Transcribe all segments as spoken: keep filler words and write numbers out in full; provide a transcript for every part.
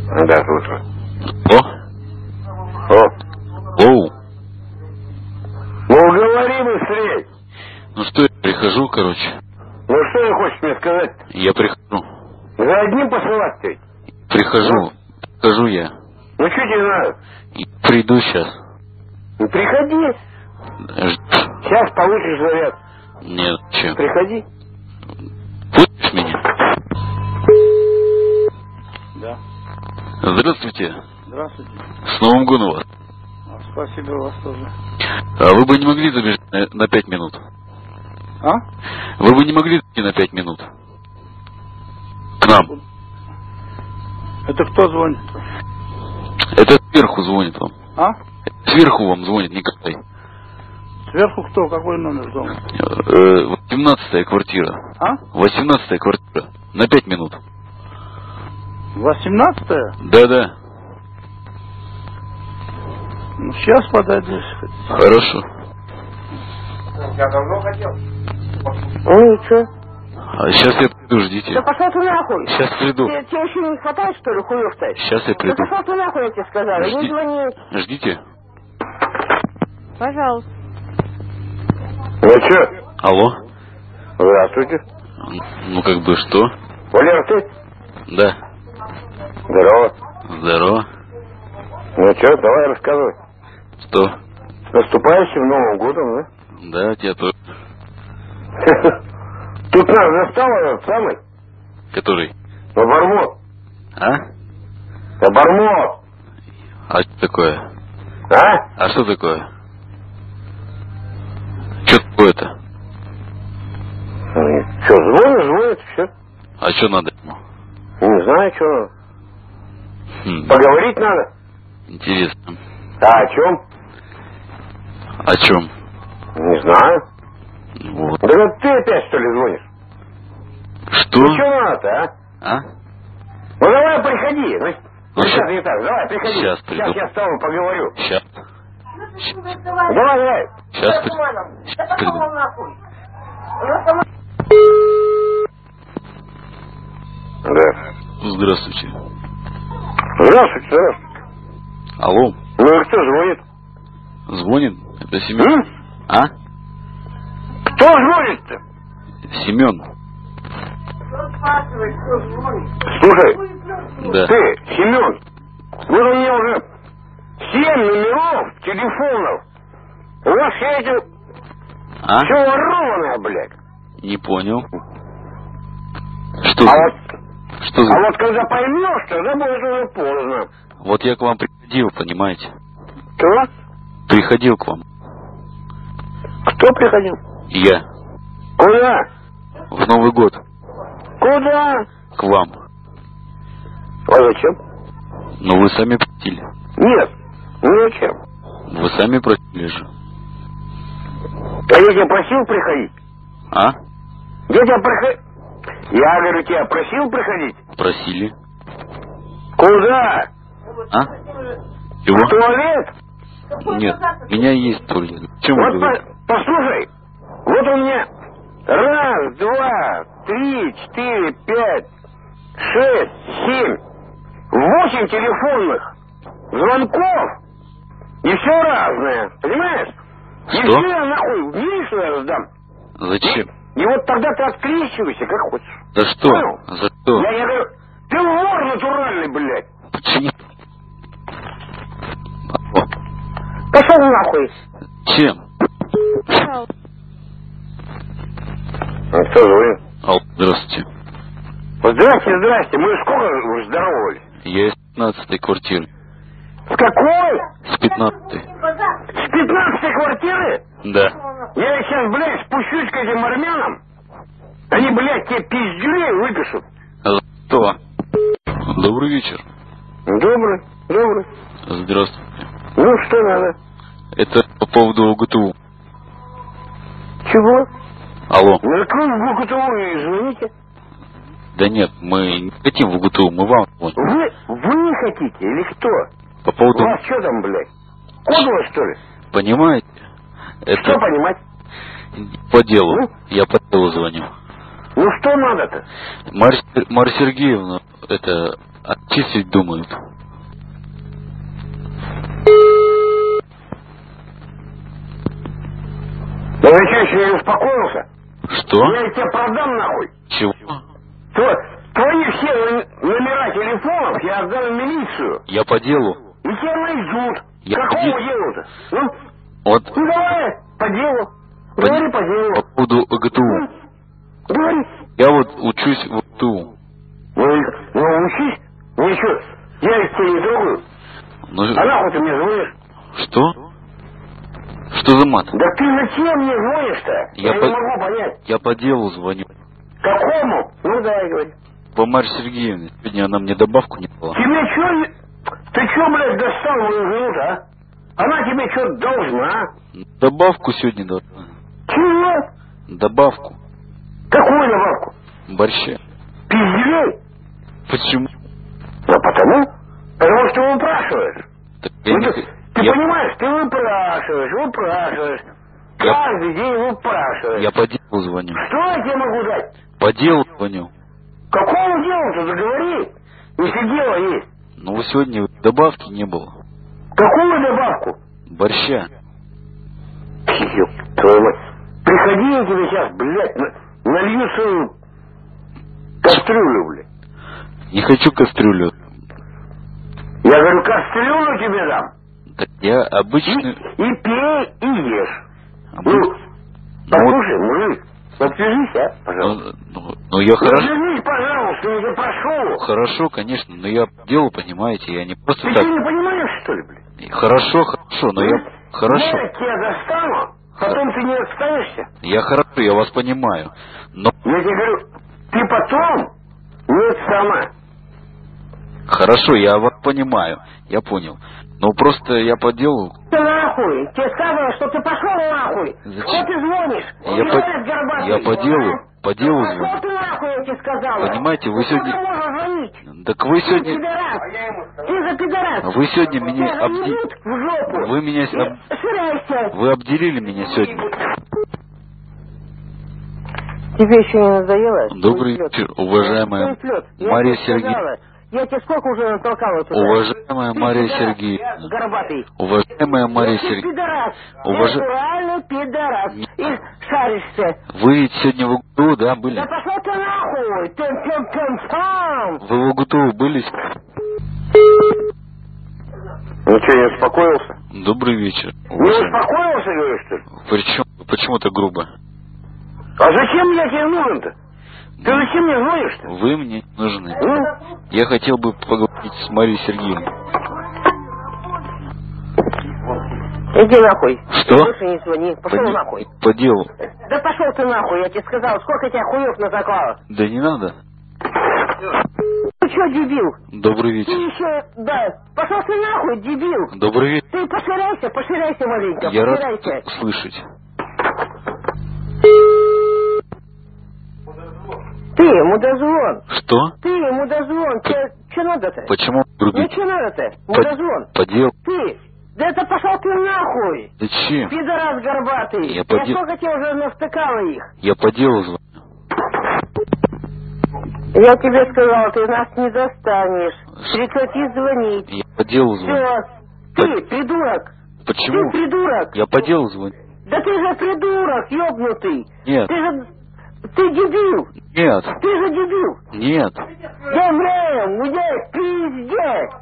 Да, слушаю. О? О. Оу. Ну, говори быстрей. Ну что, я прихожу, короче. Ну, что ты хочешь мне сказать? Я прихожу. За одним посылать ты? Прихожу. Ну? Прихожу я. Ну, что тебе надо? И приду сейчас. Ну, приходи. Сейчас получишь заряд. Нет, че? Приходи. Пустишь меня? Да. Здравствуйте. Здравствуйте. С Новым годом вас. А, спасибо, вас тоже. А вы бы не могли забежать на, на пять минут? А? Вы бы не могли зайти на пять минут? К нам. Это кто звонит? Это сверху звонит вам. А? Сверху вам звонит Николай. Сверху кто? Какой номер дома? Э, восемнадцатая квартира. А? Восемнадцатая квартира. На пять минут. Восемнадцатая? Да-да. Ну, сейчас подойдешь. Хорошо. Я давно хотел. Ну, и что? А сейчас я приду, ждите. Да пошел ты нахуй. Сейчас приду. Тебе, тебе еще не хватает, что ли, хуев-то? Сейчас я Да приду. пошел ты нахуй, я тебе сказала. Жди. Не звони. Ждите. Пожалуйста. Ну что? Алло. Здравствуйте. Ну как бы что? Валер, ты? Да. Здорово. Здорово. Ну что, давай рассказывай. Что? С наступающим Новым годом, да? Да, тебя тоже. Тут нас застал этот самый. Который? Обормот. А? Обормот. А что такое? А? А что такое? Что такое-то? Что, звонит, звонит, все. А что надо ему? Не знаю, что. Хм, Поговорить надо. интересно. А о чем? О чем? Не знаю. Вот. Да вот ты опять, что ли, звонишь? Что? Ну что надо-то, а? А? Ну давай приходи. Ну, Ну, сейчас ща- не так, давай приходи. Сейчас приду. Сейчас я с тобой поговорю. Сейчас. Давай, давай. Сейчас приду. Сейчас приду. Да. Здравствуйте. Здравствуйте, здравствуйте. Алло. Ну и кто звонит? Звонит? Это Семен. М? А? Кто звонит-то? Семен. Слушай, Да. ты, Семен, вот у меня уже семь номеров телефонов. У вас все эти А? все ворованное, блядь. Не понял. Что А за... вот, Что за... а вот когда поймешь, тогда будет уже поздно. Вот я к вам приходил, понимаете? Кто? Приходил к вам. Кто приходил? Я. Куда? В Новый год. Куда? К вам. А зачем? Но вы сами просили. Нет, ну зачем? Вы сами просили же. А я тебя просил приходить? А? Я тебя приходил? Я говорю, тебя просил приходить? Просили. Куда? А? В Чего? туалет? Нет, у меня есть туалет. Чем вы Вот говорите? по- послушай, вот у меня раз, два, три, четыре, пять, шесть, семь, восемь телефонных звонков, и все разное, понимаешь? И Что? все я нахуй в милицию я сдам. Зачем? И вот тогда ты открещивайся, как хочешь. За что? Понял? За что? Я, я говорю, ты вор натуральный, блядь. Почему? Алло. Пошел нахуй. Чем? А кто звонит? Алло, здравствуйте. Здрасте, здрасте, мы сколько уже здоровались? Я из пятнадцатой квартиры. С какой? С пятнадцатой. С пятнадцатой квартиры? Да. Я сейчас, блядь, спущусь к этим армянам. Они, блядь, тебе пиздюлей выпишут. А за что? Добрый вечер. Добрый, добрый. Здравствуйте. Ну, что надо? Это по поводу ОГТУ. Чего? Алло. Ну, так вы в ГУКТУ и звоните. Да нет, мы не хотим в ОГТУ, мы вам звоним. Вы, вы хотите или кто? По поводу... У вас что там, блядь? Кодово, что ли? Понимаете? Это Что понимать? по делу. Ну? Я по делу звоню. Ну, что надо-то? Марь, Марья Сергеевна, это, Очистить думают. Да я что, еще не успокоился? Что? Я тебя продам нахуй. Чего? То, твои все н- номера телефонов я отдам в милицию. Я по делу. И тебя найдут. Я Какому по де- делу-то? Ну, Вот ну давай, по делу. по, Говори по по делу. поводу ГТУ. Говори. Я вот учусь в ГТУ. Ну, ну учись. Ну что, я их тебя не трогаю. Ну, А нахуй ты мне звонишь? что? Что за мат? Да ты зачем мне звонишь-то? Я Я, по- не могу понять. Я по делу звоню. Какому? Ну давай, говори. По Марье Сергеевне. Сегодня она мне добавку не дала. Тебе что, ты что, блядь, достал мою жену, а? Она тебе что-то должна, а? Добавку сегодня должна. Чего? Добавку. Какую добавку? Борща. Пизделей? Почему? Да потому, потому что выпрашиваешь. Так я Ну, не... ты х- ты я... понимаешь, ты выпрашиваешь, выпрашиваешь. Я- Каждый день выпрашиваешь. я по делу звоню. Что я тебе могу дать? По делу звоню. Какому делу-то договори? Если дело есть. Ну вы сегодня добавки не было. Какую добавку? Борща. Ёб твою мать. Приходи, я тебе сейчас, блядь, на- налью свою кастрюлю, блядь. Не хочу кастрюлю. Я говорю, кастрюлю тебе дам. Так я И, обычный... и пей, и ешь. обы- Ну, Ну, послушай, мужик, отвяжись, а, пожалуйста. ну, ну, ну, я хорошо... Отвяжись, пожалуйста, я тебя прошу. Хорошо, конечно, но я по делу, понимаете, я не просто Ты так... что, не понимаешь, что ли, блядь? Хорошо, хорошо, но я... Хорошо. Я тебя достану, потом ты не отстанешься. Я хорошо, я вас понимаю. Но... Я тебе говорю, ты потом не это сама. Хорошо, я вас понимаю. Я понял. Но просто я по делу... Ты нахуй! Тебе сказано, что ты пошел нахуй! Зачем? Что ты звонишь? Я Ты по- говоришь, горбатый. я по делу, по делу Пошел звоню. ты нахуй, я тебе сказала! Понимаете, вы Сколько сегодня- можно звонить? Так вы Ты сегодня... пидорас! Ты за пидорас! Вы сегодня меня Тебя обде... ебут в жопу! Вы меня... об- Ширяйся! Вы обделили меня сегодня. Тебе еще не надоело? Добрый вечер, уважаемая Мария Сергеевна. Я тебе сколько уже натолкала туда? Уважаемая Ты Мария пидорас, Сергеевна. горбатый! Уважаемая Мария Ты Сергеевна. пидорас! Уваж- Натуральный пидорас! И шаришься! Вы ведь сегодня в УГТУ, да, были? Да пошел ты нахуй! Тем-тем-тем-тем! Вы в УГТУ были? Ну что, не успокоился? Добрый вечер. Не уважаемый. успокоился, говоришь, что ли? Причем, почему так грубо? А зачем я тебе нужен-то? Ты зачем мне звонишь-то? Вы мне не нужны. Ну? Я хотел бы поговорить с Марией Сергеевной. Иди нахуй. Что? Больше не звони. По, Пошел де- нахуй. по делу. Да пошел ты нахуй, я тебе сказал. Сколько тебя хуев натаклало? Да не надо. Ты что, дебил? Добрый Ты вечер. еще, да. Пошел ты нахуй, дебил. Добрый вечер. Ты поширяйся, поширяйся маленько, Я рад поширяйся. слышать. Ты, мудозвон. Что? Ты, мудозвон. Тебе что надо-то? Почему Ну грубить? что надо-то? По, Мудозвон. по делу. Ты, да это пошел ты нахуй. Зачем? Пидорас горбатый. Я Я, по де- сколько тебе уже навтыкала их? Я по делу звоню. Я тебе сказала, ты нас не достанешь. Прекрати звонить. Я по делу звоню. Все. Ты, придурок. Почему? Ты придурок. Я по делу звоню. Да ты же придурок, ёбнутый. Нет. Ты же... Ты дебил. Нет. Ты же дебил. Нет. Да, блин, где пиздец.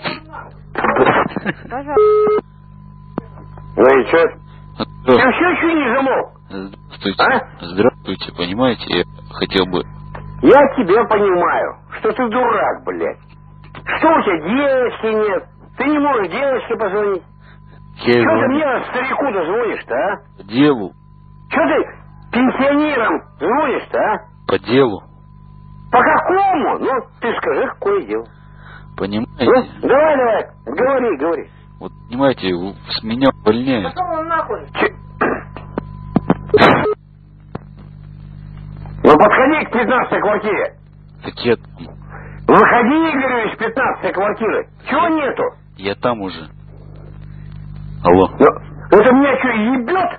Ну и что? Ты все еще не замолк? Здравствуйте. А? Здравствуйте, понимаете, я хотел бы... Я тебя понимаю, что ты дурак, блядь. Что у тебя, девочки нет? Ты не можешь девочке позвонить? Я Что ты его мне, старику-то, звонишь-то, а? по делу. Что ты пенсионерам звонишь-то, а? По делу. По какому? Ну, ты скажи, какое дело. Ну, Понимаете? давай, давай, говори, говори. Вот, понимаете, у- с меня увольняют. Пошел он нахуй. Че- Ну, подходи к пятнадцатой квартире. Так я, Выходи, говорю, из пятнадцатой квартиры. Чего нету? я там уже. Алло. Ну, это меня что, ебет?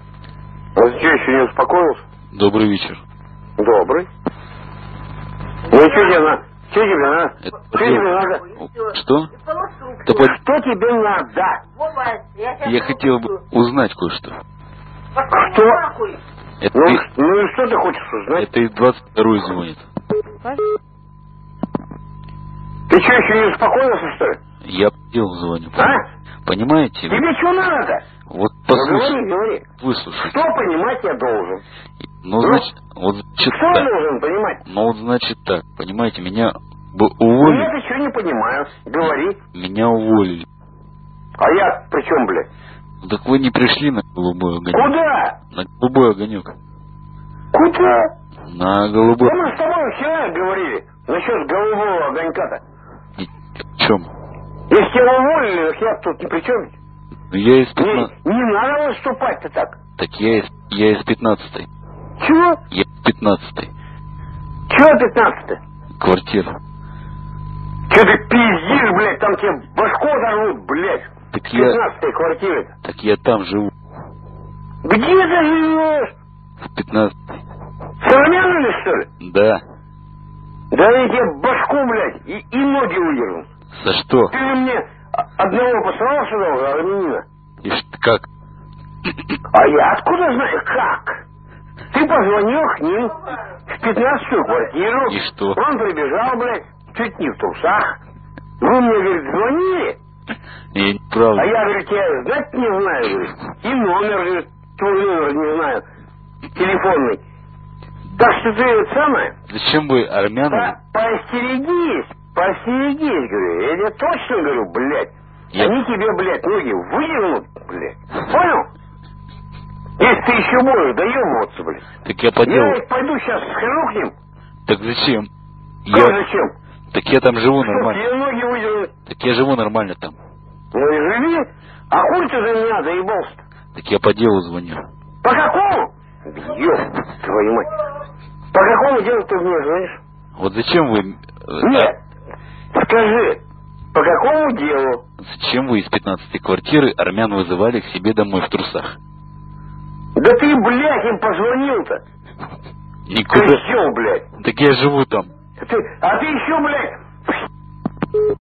А ты что, еще не успокоился? Добрый вечер. Добрый. Ну что тебе надо? Что тебе надо? Это Что тебе надо? Что? Да под- Что тебе надо? Я хотел бы узнать кое-что. Кто? Это, Ну, и- ну и что ты хочешь узнать? это из двадцать второй звонит. Ты что, еще не успокоился, что ли? Я по делу звоню. А? Понимаете? Тебе что надо? Вот Ну, послушай, говори, говори. выслушай. Что понимать я должен? Ну, значит, вот значит Что я так. должен понимать? Ну, вот значит так. Понимаете, меня бы Ну, уволили. я еще не понимаю. Говори. Меня уволили. А я при чем, блядь? Ну, так вы не пришли на голубой огонек. Куда? На голубой огонек. Куда? На голубой. Да мы с тобой вчера говорили насчет голубого огонька-то. И- В чем? Если тебя уволили, так я тут ни при чем. Ну, я из Не, пятнадцатой. не надо выступать-то так. Так я из, я из пятнадцатой. Чего? Я из пятнадцатой. Чего пятнадцатый? Квартира. Че ты пиздишь, блядь, там тебе башку оторвут, блядь. Так я, пятнадцатой квартиры. так я там живу. Где ты живешь? В пятнадцатой. С армянами, что ли? Да. Да я тебе башку, блядь, и, и ноги выдерну. За что? Ты же мне одного посылал сюда уже, армянина? И ш- как? А я откуда знаю, как? Ты позвонил к ним в пятнадцатую квартиру. И что? Он прибежал, блядь, чуть не в трусах. Вы мне, говорит, звонили? Я не правда. А я, говорит, тебя знать не знаю, говорит. И номер, говорит, твой номер не знаю. Телефонный. Так что ты это самое. Зачем вы армянам? По- Поостерегись, поостерегись, говорю. Я тебе точно говорю, блядь. Я- Они тебе, блядь, ноги выдернут, блядь. Понял? Если ты еще будешь доебываться, блядь. Так я по Я делу. ведь пойду сейчас схожу к ним. Так зачем? Как Я... зачем? Так я там живу Что, нормально. тебе ноги выдернут? Так я живу нормально там. Ну и живи. А хуй ты за меня доебался-то? Так я по делу звоню. По какому? Ёб твою мать. По какому делу ты мне звонишь? Вот зачем вы... э, Нет. Скажи, по какому делу? а, зачем вы из пятнадцатой квартиры армян вызывали к себе домой в трусах? Да ты, блядь, им позвонил-то. Никуда. Козел, блядь. Так я живу там. Ты, а ты еще, блядь,